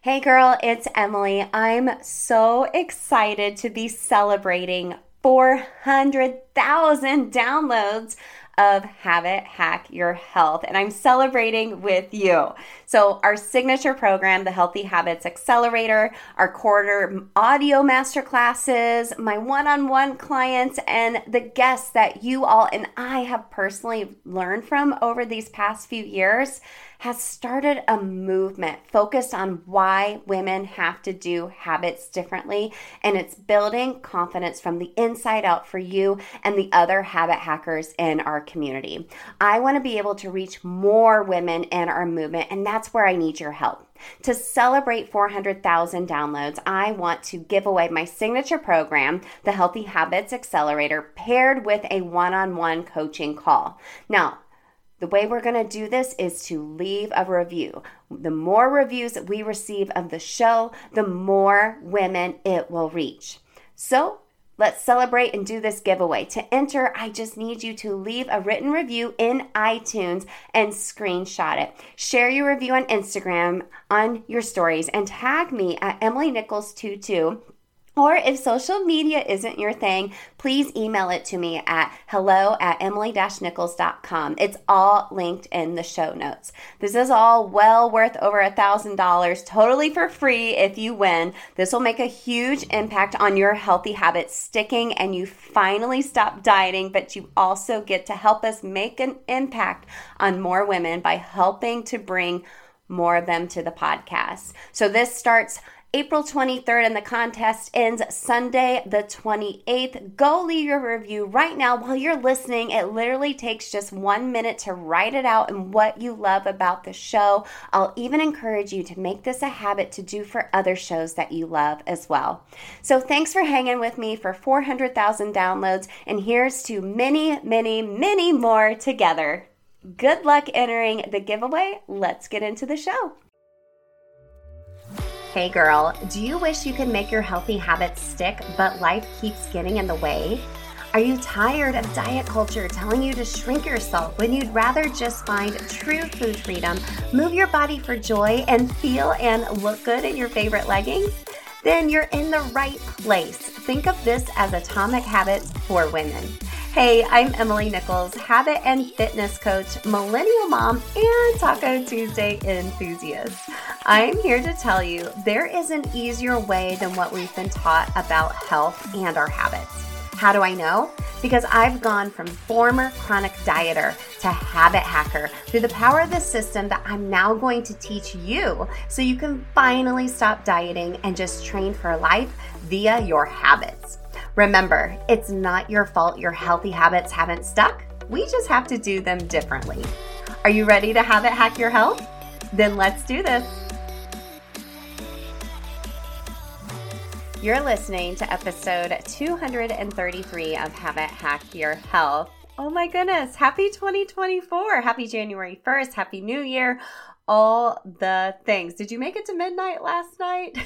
Hey girl, it's Emily. I'm so excited to be celebrating 400,000 downloads of Habit Hack Your Health, and I'm celebrating with you. So our signature program, the Healthy Habits Accelerator, our quarter audio masterclasses, my one-on-one clients, and the guests that you all and I have personally learned from over these past few years has started a movement focused on why women have to do habits differently, and it's building confidence from the inside out for you and the other habit hackers in our community. I want to be able to reach more women in our movement, and that's where I need your help. To celebrate 400,000 downloads, I want to give away my signature program, the Healthy Habits Accelerator, paired with a one-on-one coaching call. Now, the way we're going to do this is to leave a review. The more reviews that we receive of the show, the more women it will reach. So let's celebrate and do this giveaway. To enter, I just need you to leave a written review in iTunes and screenshot it. Share your review on Instagram on your stories and tag me at Emily Nichols22. Or if social media isn't your thing, please email it to me at hello@emily-nichols.com. It's all linked in the show notes. This is all well worth over $1,000, totally for free if you win. This will make a huge impact on your healthy habits sticking and you finally stop dieting, but you also get to help us make an impact on more women by helping to bring more of them to the podcast. So this starts April 23rd, and the contest ends Sunday the 28th. Go leave your review right now while you're listening. It literally takes just 1 minute to write it out and what you love about the show. I'll even encourage you to make this a habit to do for other shows that you love as well. So thanks for hanging with me for 400,000 downloads, and here's to many, many, many more together. Good luck entering the giveaway. Let's get into the show. Hey girl, do you wish you could make your healthy habits stick, but life keeps getting in the way? Are you tired of diet culture telling you to shrink yourself when you'd rather just find true food freedom, move your body for joy, and feel and look good in your favorite leggings? Then you're in the right place. Think of this as Atomic Habits for women. Hey, I'm Emily Nichols, habit and fitness coach, millennial mom, and Taco Tuesday enthusiast. I'm here to tell you there is an easier way than what we've been taught about health and our habits. How do I know? Because I've gone from former chronic dieter to habit hacker through the power of the system that I'm now going to teach you so you can finally stop dieting and just train for life via your habits. Remember, it's not your fault your healthy habits haven't stuck. We just have to do them differently. Are you ready to habit hack your health? Then let's do this. You're listening to episode 233 of Habit Hack Your Health. Oh my goodness, happy 2024. Happy January 1st. Happy New Year. All the things. Did you make it to midnight last night?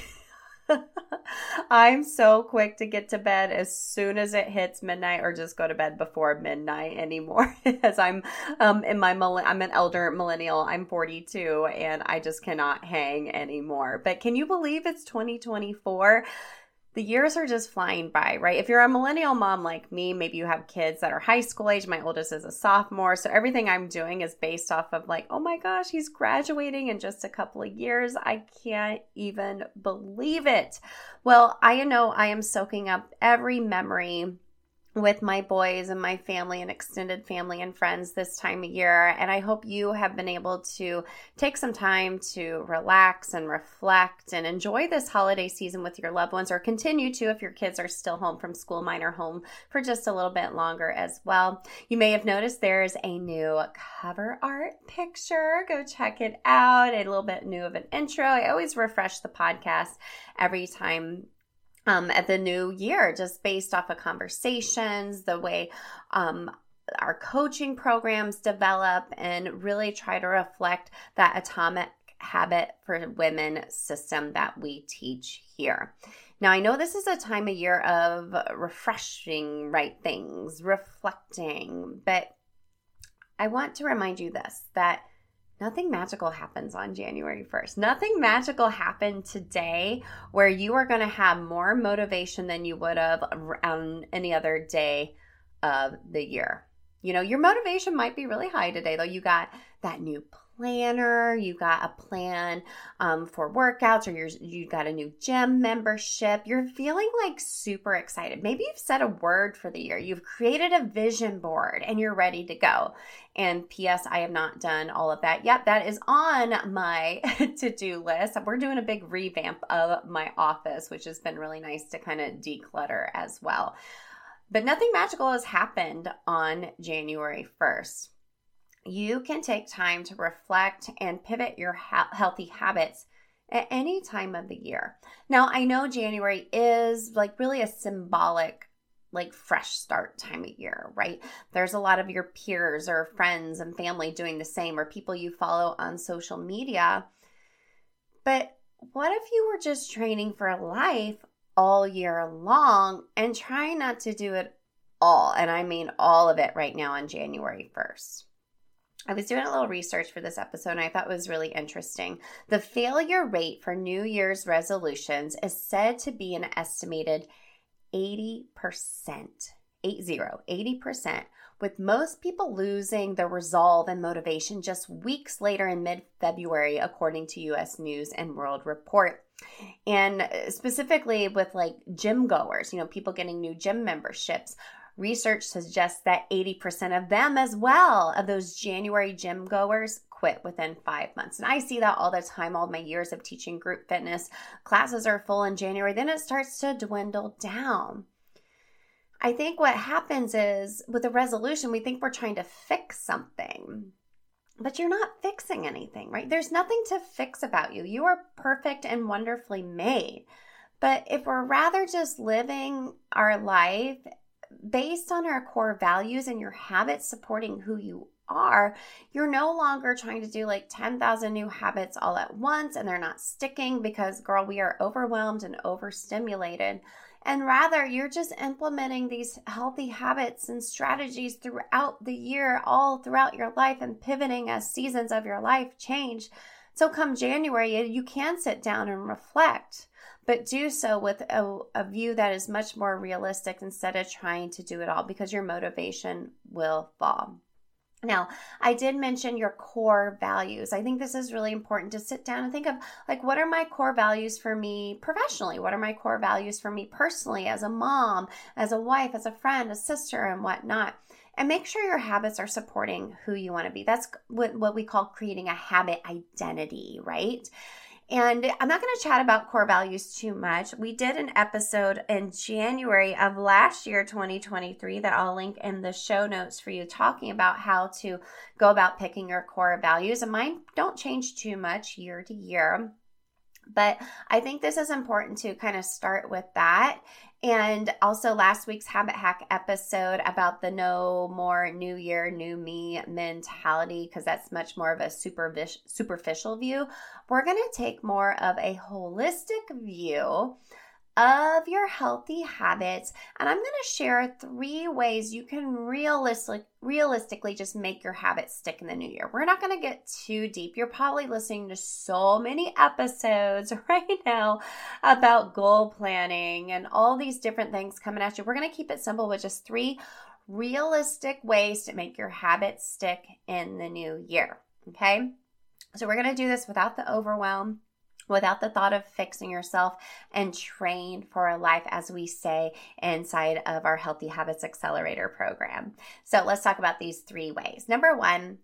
I'm so quick to get to bed as soon as it hits midnight, or just go to bed before midnight anymore. As I'm I'm an elder millennial. I'm 42 and I just cannot hang anymore. But can you believe it's 2024? The years are just flying by, right? If you're a millennial mom like me, maybe you have kids that are high school age. My oldest is a sophomore. So everything I'm doing is based off of like, oh my gosh, he's graduating in just a couple of years. I can't even believe it. Well, I know I am soaking up every memory with my boys and my family and extended family and friends this time of year. And I hope you have been able to take some time to relax and reflect and enjoy this holiday season with your loved ones, or continue to if your kids are still home from school. Mine are home for just a little bit longer as well. You may have noticed there's a new cover art picture. Go check it out. A little bit new of an intro. I always refresh the podcast every time at the new year, just based off of conversations, the way our coaching programs develop, and really try to reflect that Atomic Habit for Women system that we teach here. Now, I know this is a time of year of refreshing, right things, reflecting, but I want to remind you this, that nothing magical happens on January 1st. Nothing magical happened today where you are going to have more motivation than you would have on any other day of the year. You know, your motivation might be really high today, though. You got that new planner, you got a plan for workouts, or you got a new gym membership. You're feeling like super excited. Maybe you've set a word for the year. You've created a vision board and you're ready to go. And P.S., I have not done all of that yet. That is on my to-do list. We're doing a big revamp of my office, which has been really nice to kind of declutter as well. But nothing magical has happened on January 1st. You can take time to reflect and pivot your healthy habits at any time of the year. Now, I know January is like really a symbolic, like fresh start time of year, right? There's a lot of your peers or friends and family doing the same, or people you follow on social media. But what if you were just training for life all year long and trying not to do it all? And I mean all of it right now on January 1st. I was doing a little research for this episode and I thought it was really interesting. The failure rate for New Year's resolutions is said to be an estimated 80%, 80%, with most people losing their resolve and motivation just weeks later in mid-February, according to U.S. News and World Report. And specifically with like gym goers, you know, people getting new gym memberships, research suggests that 80% of them as well, of those January gym goers, quit within 5 months. And I see that all the time, all my years of teaching group fitness. Classes are full in January, then it starts to dwindle down. I think what happens is with a resolution, we think we're trying to fix something, but you're not fixing anything, right? There's nothing to fix about you. You are perfect and wonderfully made. But if we're rather just living our life based on our core values and your habits supporting who you are, you're no longer trying to do like 10,000 new habits all at once and they're not sticking because, girl, we are overwhelmed and overstimulated. And rather, you're just implementing these healthy habits and strategies throughout the year, all throughout your life, and pivoting as seasons of your life change. So come January, you can sit down and reflect, but do so with a view that is much more realistic instead of trying to do it all, because your motivation will fall. Now, I did mention your core values. I think this is really important to sit down and think of, like, what are my core values for me professionally? What are my core values for me personally as a mom, as a wife, as a friend, a sister, and whatnot? And make sure your habits are supporting who you want to be. That's what we call creating a habit identity, right? And I'm not going to chat about core values too much. We did an episode in January of last year, 2023, that I'll link in the show notes for you, talking about how to go about picking your core values. And mine don't change too much year to year. But I think this is important to kind of start with that. And also last week's Habit Hack episode about the no more new year, new me mentality, because that's much more of a superficial view. We're going to take more of a holistic view of your healthy habits. And I'm going to share 3 ways you can realistically just make your habits stick in the new year. We're not going to get too deep. You're probably listening to so many episodes right now about goal planning and all these different things coming at you. We're going to keep it simple with just 3 realistic ways to make your habits stick in the new year. Okay? So we're going to do this without the overwhelm, without the thought of fixing yourself, and train for a life, as we say inside of our Healthy Habits Accelerator program. So let's talk about these 3 ways. Number 1,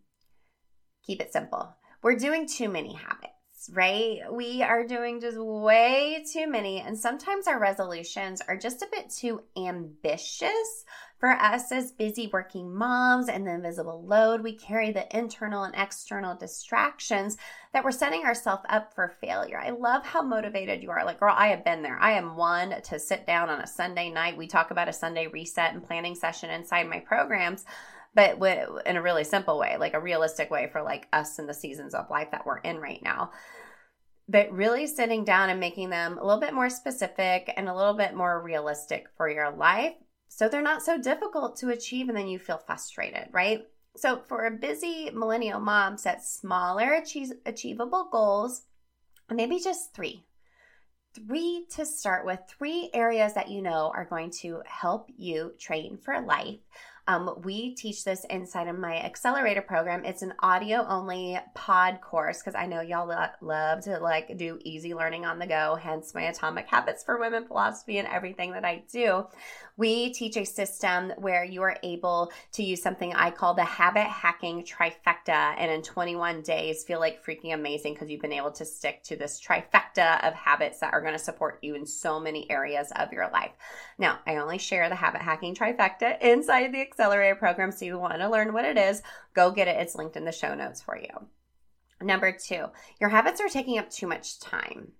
keep it simple. We're doing too many habits, right? We are doing just way too many. And sometimes our resolutions are just a bit too ambitious for us as busy working moms, and the invisible load we carry, the internal and external distractions, that we're setting ourselves up for failure. I love how motivated you are. Like, girl, I have been there. I am one to sit down on a Sunday night. We talk about a Sunday reset and planning session inside my programs, but in a really simple way, like a realistic way for like us in the seasons of life that we're in right now. But really sitting down and making them a little bit more specific and a little bit more realistic for your life, so they're not so difficult to achieve and then you feel frustrated, right? So for a busy millennial mom, set smaller, achievable goals, maybe just three to start with, 3 areas that you know are going to help you train for life. We teach this inside of my accelerator program. It's an audio only pod course because I know y'all love to do easy learning on the go, hence my Atomic Habits for Women philosophy and everything that I do. We teach a system where you are able to use something I call the habit hacking trifecta, and in 21 days feel like freaking amazing because you've been able to stick to this trifecta of habits that are going to support you in so many areas of your life. Now, I only share the habit hacking trifecta inside the accelerator program, so you want to learn what it is, go get it. It's linked in the show notes for you. Number 2, your habits are taking up too much time.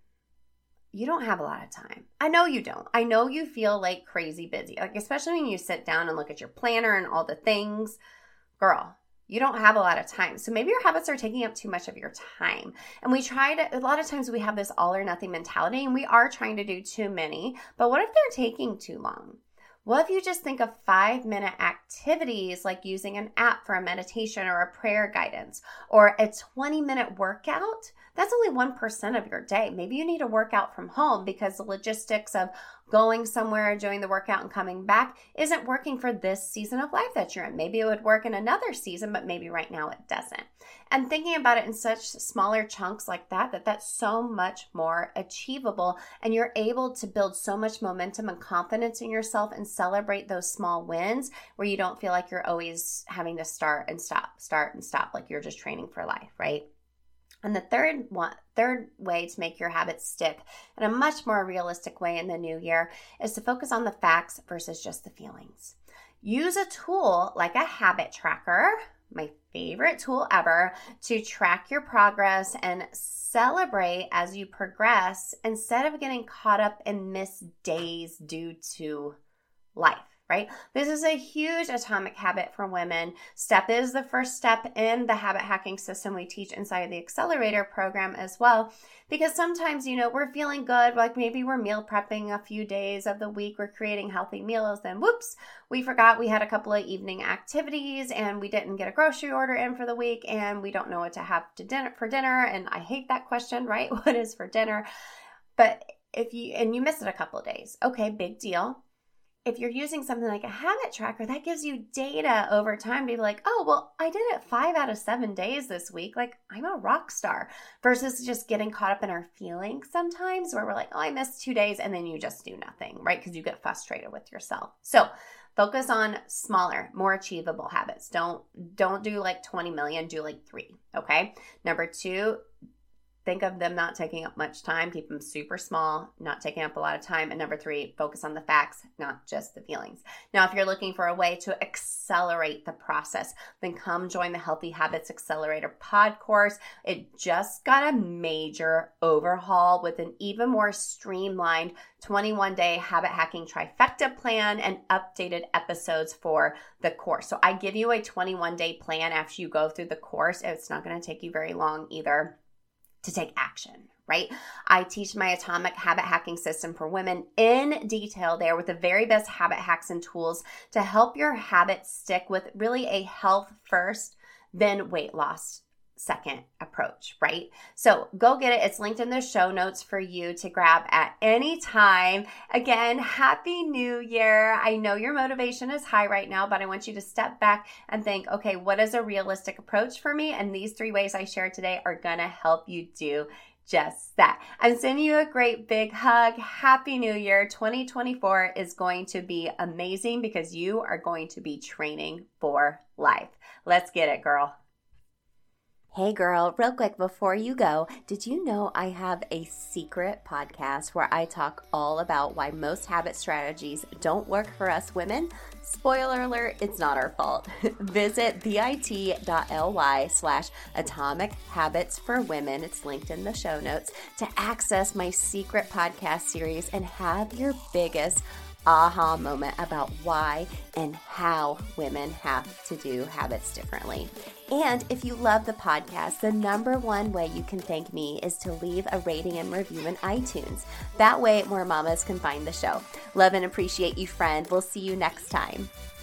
You don't have a lot of time. I know you don't. I know you feel like crazy busy, especially when you sit down and look at your planner and all the things. Girl, you don't have a lot of time. So maybe your habits are taking up too much of your time. And a lot of times we have this all or nothing mentality, and we are trying to do too many. But what if they're taking too long? What if you just think of 5-minute activities like using an app for a meditation or a prayer guidance, or a 20-minute workout? That's only 1% of your day. Maybe you need to work out from home because the logistics of going somewhere, doing the workout, and coming back isn't working for this season of life that you're in. Maybe it would work in another season, but maybe right now it doesn't. And thinking about it in such smaller chunks like that's so much more achievable, and you're able to build so much momentum and confidence in yourself and celebrate those small wins where you don't feel like you're always having to start and stop, like you're just training for life, right? And the third way to make your habits stick in a much more realistic way in the new year is to focus on the facts versus just the feelings. Use a tool like a habit tracker, my favorite tool ever, to track your progress and celebrate as you progress instead of getting caught up in missed days due to life. Right? This is a huge atomic habit for women. STEP is the first step in the habit hacking system we teach inside the accelerator program as well. Because sometimes, we're feeling good, like maybe we're meal prepping a few days of the week, we're creating healthy meals, then whoops, we forgot we had a couple of evening activities and we didn't get a grocery order in for the week and we don't know what to have for dinner. And I hate that question, right? What is for dinner? But you miss it a couple of days, okay, big deal. If you're using something like a habit tracker, that gives you data over time to be like, oh, well, I did it 5 out of 7 days this week. Like, I'm a rock star, versus just getting caught up in our feelings sometimes where we're like, oh, I missed 2 days, and then you just do nothing, right? Because you get frustrated with yourself. So focus on smaller, more achievable habits. Don't do like 20 million, do like 3, okay? Number 2, think of them not taking up much time. Keep them super small, not taking up a lot of time. And number 3, focus on the facts, not just the feelings. Now, if you're looking for a way to accelerate the process, then come join the Healthy Habits Accelerator pod course. It just got a major overhaul with an even more streamlined 21-day habit hacking trifecta plan and updated episodes for the course. So I give you a 21-day plan after you go through the course. It's not going to take you very long either to take action, right? I teach my Atomic Habit Hacking System for Women in detail there with the very best habit hacks and tools to help your habits stick with really a health first, then weight loss second approach, right? So go get it. It's linked in the show notes for you to grab at any time. Again, Happy New Year. I know your motivation is high right now, but I want you to step back and think, okay, what is a realistic approach for me? And these 3 ways I shared today are going to help you do just that. I'm sending you a great big hug. Happy New Year. 2024 is going to be amazing because you are going to be training for life. Let's get it, girl. Hey girl, real quick before you go, did you know I have a secret podcast where I talk all about why most habit strategies don't work for us women? Spoiler alert, it's not our fault. Visit bit.ly/Atomic Habits for Women. It's linked in the show notes to access my secret podcast series and have your biggest aha moment about why and how women have to do habits differently. And if you love the podcast, the number 1 way you can thank me is to leave a rating and review in iTunes. That way more mamas can find the show. Love and appreciate you, friend. We'll see you next time.